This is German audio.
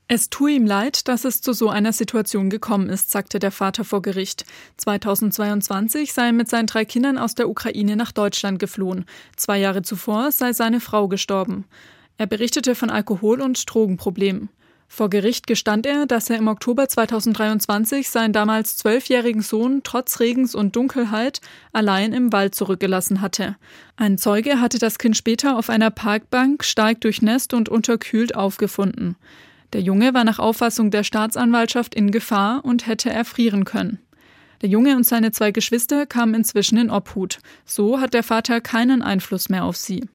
Es tue ihm leid, dass es zu so einer Situation gekommen ist, sagte der Vater vor Gericht. 2022 sei er mit seinen 3 Kindern aus der Ukraine nach Deutschland geflohen. 2 Jahre zuvor sei seine Frau gestorben. Er berichtete von Alkohol- und Drogenproblemen. Vor Gericht gestand er, dass er im Oktober 2023 seinen damals 12-jährigen Sohn trotz Regens und Dunkelheit allein im Wald zurückgelassen hatte. Ein Zeuge hatte das Kind später auf einer Parkbank stark durchnässt und unterkühlt aufgefunden. Der Junge war nach Auffassung der Staatsanwaltschaft in Gefahr und hätte erfrieren können. Der Junge und seine 2 Geschwister kamen inzwischen in Obhut. So hat der Vater keinen Einfluss mehr auf sie.